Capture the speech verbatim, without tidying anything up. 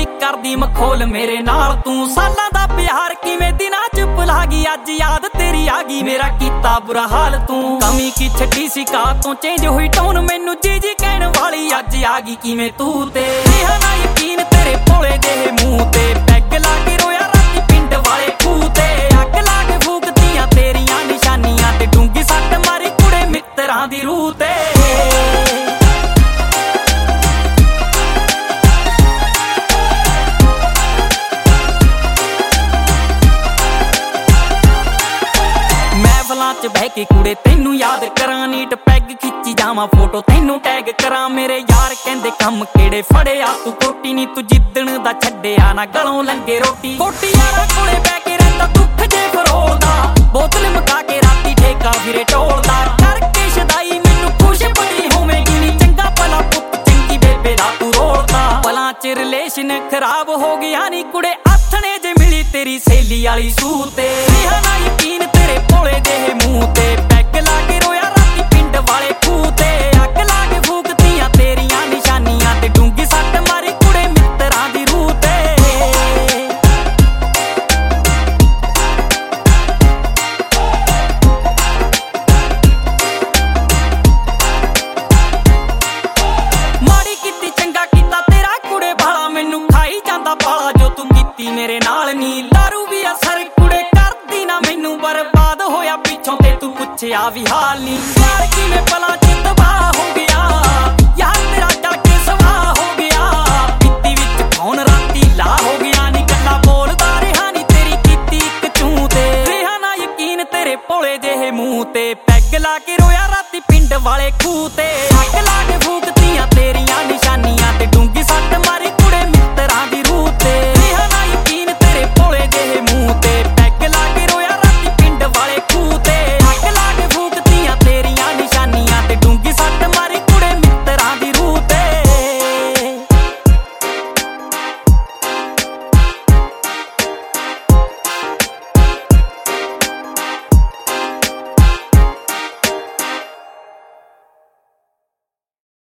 ਨੀ ਕਰਦੀ ਮਖੌਲ ਮੇਰੇ ਨਾਲ ਤੂੰ। ਸਾਲਾਂ ਦਾ ਪਿਆਰ ਕਿਵੇਂ ਦਿਨਾਂ ਚ ਭੁਲਾ ਗਈ, ਅੱਜ ਯਾਦ ਤੇਰੀ ਆ ਗਈ ਮੇਰਾ ਕੀਤਾ ਬੁਰਾ ਹਾਲ ਤੂੰ। ਕਮੀ ਕੀ ਛੱਡੀ ਸੀ ਕਾ ਤੋਂ ਚੇਂਜ ਹੋਈ ਟੋਨ, ਮੈਨੂੰ ਜੀ ਜੀ ਕਹਿਣ ਵਾਲੀ ਅੱਜ ਆ ਗਈ ਕਿਵੇਂ ਤੂੰ। ਤੇ ਰਿਹਾ ਨਾ ਯਕੀਨ ਤੇਰੇ ਭੋਲੇ ਜਿਹੇ ਮੂੰਹ ਤੇ, ਪੈਗ ਲਾ ਕੇ ਰੋਇਆ ਰਾਤੀ ਪਿੰਡ ਵਾਲੇ ਖੂਹ ਤੇ। ਅੱਗ ਲਾ ਕੇ ਫੂਕਦੀਆਂ ਤੇਰੀਆਂ ਨਿਸ਼ਾਨੀਆਂ ਤੇ, ਡੂੰਗੀ ਸੱਟ ਮਾਰੀ ਕੁੜੇ ਮਿੱਤਰਾਂ ਦੀ ਰੂਹ ਤੇ। ਚ ਬਹਿ ਕੇ ਕੁੜੇ ਤੈਨੂੰ ਯਾਦ ਕਰਾਂ, ਨੀਟ ਪੈਗ ਖਿੱਚੀ ਜਾਵਾਂ ਫੋਟੋ ਤੈਨੂੰ ਟੈਗ ਕਰਾਂ। ਮੇਰੇ ਯਾਰ ਕਹਿੰਦੇ ਕੰਮ ਕਿਹੜੇ ਫੜਿਆ ਤੂੰ ਕੋਟੀ ਨੀ, ਤੂੰ ਜਿੱਦਣ ਦਾ ਛੱਡਿਆ ਨਾ ਗਲੋਂ ਲੰਗੇ ਰੋਟੀ। ਕੋਟੀ ਯਾਰਾਂ ਕੋਲੇ ਬਹਿ ਕੇ ਰਹਿੰਦਾ ਦੁੱਖ ਜੇ ਫਰੋਲਦਾ, ਬੋਤਲ ਮੁਕਾ ਕੇ ਰਾਤੀ ਠੇਕਾ ਫਿਰੇ ਟੋਲਦਾ। ਕਰਕੇ ਸ਼ਦਾਈ ਮੈਨੂੰ ਖੁਸ਼ ਬੜੀ ਹੋਵੇਗੀ ਨੀ, ਚੰਗਾ ਭਲਾ ਪੁੱਤ ਚੰਗੀ ਬੇਬੇ ਦਾ ਤੂੰ ਰੋਲਦਾ। ਪਲਾਂ ਚ ਰਿਲੇਸ਼ਨ ਖਰਾਬ ਹੋ ਗਿਆ ਨੀ ਕੁੜੇ, ਆਥਣੇ ਜੇ ਮਿਲੀ ਤੇਰੀ ਸਹੇਲੀ ਵਾਲੀ ਸੂਹ ਤੇ। ਰਿਹਾ ਨਾ ਯਕੀਨ ਤੇਰੇ ਭੋਲੇ ਜਿਹੇ ਮੂੰਹ ਤੇ, ਪੈਗ ਲਾ ਕੇ ਰੋਇਆ ਰਾਤੀ ਪਿੰਡ ਵਾਲੇ ਖੂਹ ਤੇ। ਅੱਗ ਲਾ ਕੇ ਫੂਕਦੀਆਂ ਤੇਰੀਆਂ ਨਿਸ਼ਾਨੀਆਂ ਤੇ, ਡੂੰਗੀ ਸੱਟ ਮਾਰੀ ਕੁੜੇ ਮਿੱਤਰਾਂ ਦੀ ਰੂਹ ਤੇ। ਮਾੜੀ ਕੀਤੀ ਚੰਗਾ ਕੀਤਾ ਤੇਰਾ ਕੁੜੇ ਭਾਲਾ, ਮੈਨੂੰ ਖਾਈ ਜਾਂਦਾ ਪਾਲਾ ਜੋ ਤੂੰ ਕੀਤੀ ਮੇਰੇ ਨਾਲ ਨੀ। ਦਾਰੂ ਵੀ ਅਸਰ ਕੁੜੇ ਕਰਦੀ ਨਾ ਮੈਨੂੰ, ਬਰਬਾਦ ਹੋਇਆ ਪਿੱਛੋਂ ਤੇ ਤੂੰ ਪੁੱਛਿਆ ਵੀ ਹਾਲ ਨੀ। ਯਾਰ ਕਿਵੇਂ ਪਲਾਂ ਚ ਤਬਾਹ ਹੋ ਗਿਆ, ਯਾਰ ਤੇਰਾ ਜਾ ਕੇ ਸਵਾਹ ਹੋ ਗਿਆ। ਪੀਤੀ ਵਿੱਚ ਫੋਨ ਰਾਤੀ ਲਾ ਹੋ ਗਿਆ ਨੀ, ਗੱਲਾਂ ਬੋਲਦਾ ਰਿਹਾ ਨੀ ਤੇਰੀ ਕੀਤੀ ਇੱਕ ਚੂੰ ਤੇ। ਰਿਹਾ ਨਾ ਯਕੀਨ ਤੇਰੇ ਭੋਲੇ ਜਿਹੇ ਮੂੰਹ ਤੇ, ਪੈਗ ਲਾ ਕੇ ਰੋਇਆ ਰਾਤੀ ਪਿੰਡ ਵਾਲੇ ਖੂਹ ਤੇ। ਅੱਗ ਲਾ ਕੇ ਫੂਕਦੀਆਂ ਤੇਰੀਆਂ